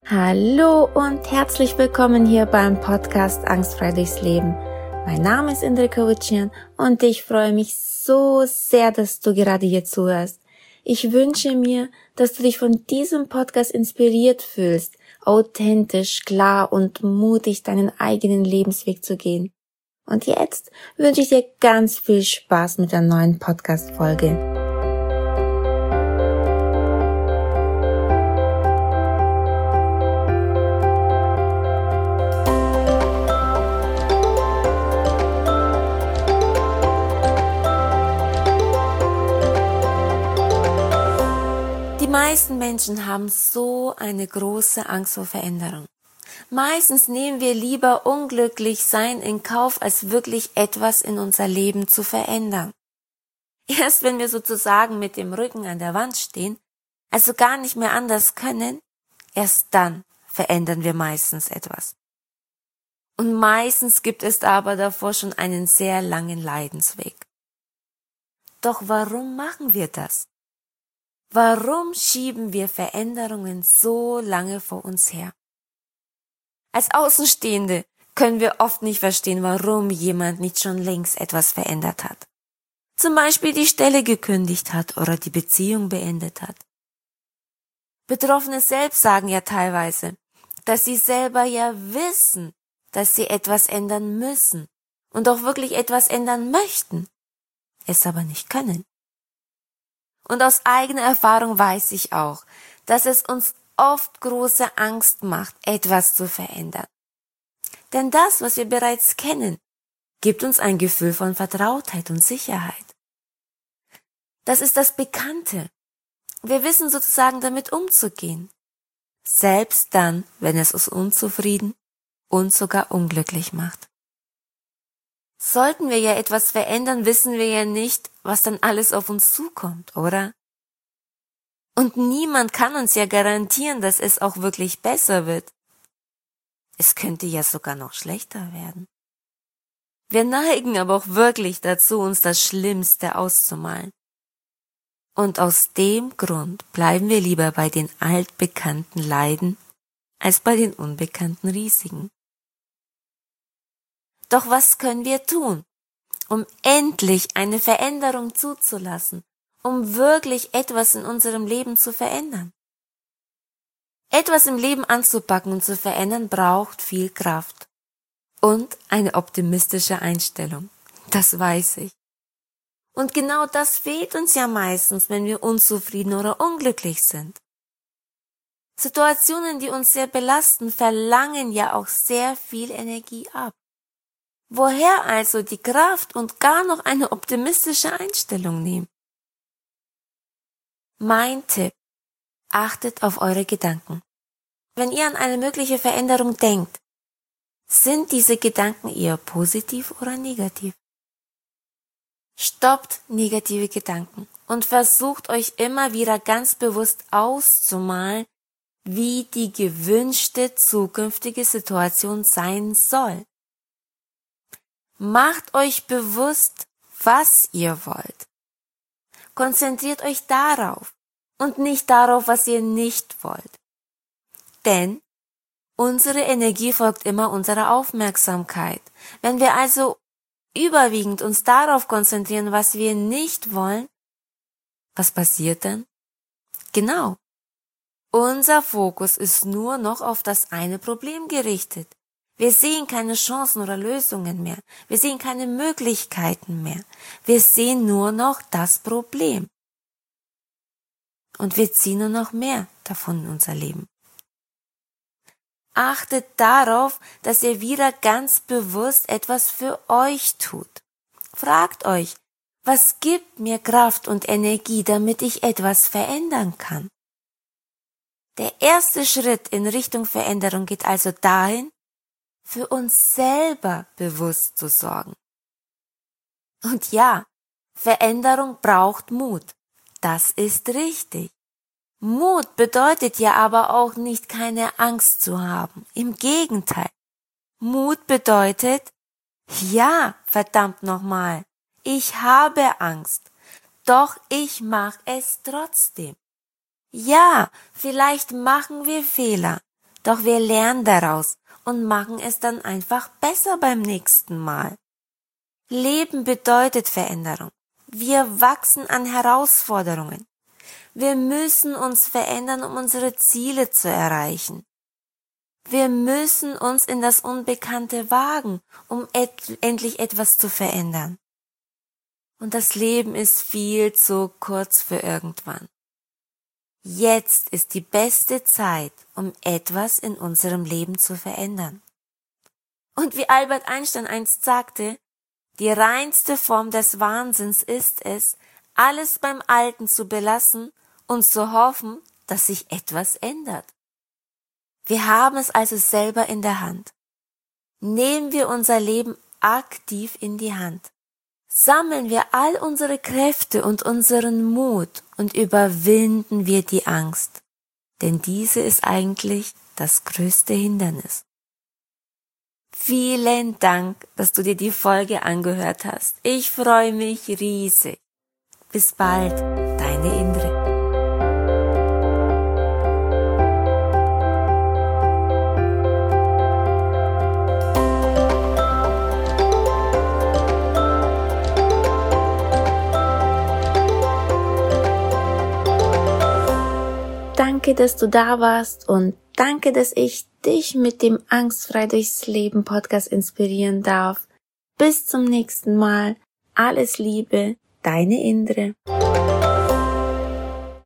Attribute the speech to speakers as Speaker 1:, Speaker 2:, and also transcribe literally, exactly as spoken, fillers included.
Speaker 1: Hallo und herzlich willkommen hier beim Podcast Angstfrei durchs Leben. Mein Name ist Indre Kowician und ich freue mich so sehr, dass du gerade hier zuhörst. Ich wünsche mir, dass du dich von diesem Podcast inspiriert fühlst, authentisch, klar und mutig deinen eigenen Lebensweg zu gehen. Und jetzt wünsche ich dir ganz viel Spaß mit der neuen Podcast-Folge. Die meisten Menschen haben so eine große Angst vor Veränderung. Meistens nehmen wir lieber unglücklich sein in Kauf, als wirklich etwas in unser Leben zu verändern. Erst wenn wir sozusagen mit dem Rücken an der Wand stehen, also gar nicht mehr anders können, erst dann verändern wir meistens etwas. Und meistens gibt es aber davor schon einen sehr langen Leidensweg. Doch warum machen wir das? Warum schieben wir Veränderungen so lange vor uns her? Als Außenstehende können wir oft nicht verstehen, warum jemand nicht schon längst etwas verändert hat. Zum Beispiel die Stelle gekündigt hat oder die Beziehung beendet hat. Betroffene selbst sagen ja teilweise, dass sie selber ja wissen, dass sie etwas ändern müssen und auch wirklich etwas ändern möchten, es aber nicht können. Und aus eigener Erfahrung weiß ich auch, dass es uns oft große Angst macht, etwas zu verändern. Denn das, was wir bereits kennen, gibt uns ein Gefühl von Vertrautheit und Sicherheit. Das ist das Bekannte. Wir wissen sozusagen damit umzugehen. Selbst dann, wenn es uns unzufrieden und sogar unglücklich macht. Sollten wir ja etwas verändern, wissen wir ja nicht, was dann alles auf uns zukommt, oder? Und niemand kann uns ja garantieren, dass es auch wirklich besser wird. Es könnte ja sogar noch schlechter werden. Wir neigen aber auch wirklich dazu, uns das Schlimmste auszumalen. Und aus dem Grund bleiben wir lieber bei den altbekannten Leiden als bei den unbekannten Risiken. Doch was können wir tun, um endlich eine Veränderung zuzulassen, um wirklich etwas in unserem Leben zu verändern? Etwas im Leben anzupacken und zu verändern braucht viel Kraft und eine optimistische Einstellung. Das weiß ich. Und genau das fehlt uns ja meistens, wenn wir unzufrieden oder unglücklich sind. Situationen, die uns sehr belasten, verlangen ja auch sehr viel Energie ab. Woher also die Kraft und gar noch eine optimistische Einstellung nehmen? Mein Tipp: Achtet auf eure Gedanken. Wenn ihr an eine mögliche Veränderung denkt, sind diese Gedanken eher positiv oder negativ? Stoppt negative Gedanken und versucht euch immer wieder ganz bewusst auszumalen, wie die gewünschte zukünftige Situation sein soll. Macht euch bewusst, was ihr wollt. Konzentriert euch darauf und nicht darauf, was ihr nicht wollt. Denn unsere Energie folgt immer unserer Aufmerksamkeit. Wenn wir also überwiegend uns darauf konzentrieren, was wir nicht wollen, was passiert dann? Genau. Unser Fokus ist nur noch auf das eine Problem gerichtet. Wir sehen keine Chancen oder Lösungen mehr. Wir sehen keine Möglichkeiten mehr. Wir sehen nur noch das Problem. Und wir ziehen nur noch mehr davon in unser Leben. Achtet darauf, dass ihr wieder ganz bewusst etwas für euch tut. Fragt euch, was gibt mir Kraft und Energie, damit ich etwas verändern kann? Der erste Schritt in Richtung Veränderung geht also dahin, für uns selber bewusst zu sorgen. Und ja, Veränderung braucht Mut. Das ist richtig. Mut bedeutet ja aber auch nicht, keine Angst zu haben. Im Gegenteil. Mut bedeutet, ja, verdammt nochmal, ich habe Angst, doch ich mache es trotzdem. Ja, vielleicht machen wir Fehler, Doch wir lernen daraus und machen es dann einfach besser beim nächsten Mal. Leben bedeutet Veränderung. Wir wachsen an Herausforderungen. Wir müssen uns verändern, um unsere Ziele zu erreichen. Wir müssen uns in das Unbekannte wagen, um et- endlich etwas zu verändern. Und das Leben ist viel zu kurz für irgendwann. Jetzt ist die beste Zeit, um etwas in unserem Leben zu verändern. Und wie Albert Einstein einst sagte, die reinste Form des Wahnsinns ist es, alles beim Alten zu belassen und zu hoffen, dass sich etwas ändert. Wir haben es also selber in der Hand. Nehmen wir unser Leben aktiv in die Hand. Sammeln wir all unsere Kräfte und unseren Mut und überwinden wir die Angst. Denn diese ist eigentlich das größte Hindernis. Vielen Dank, dass du dir die Folge angehört hast. Ich freue mich riesig. Bis bald, deine Indre. Danke, dass du da warst und danke, dass ich dich mit dem Angstfrei durchs Leben Podcast inspirieren darf. Bis zum nächsten Mal. Alles Liebe, deine Indre.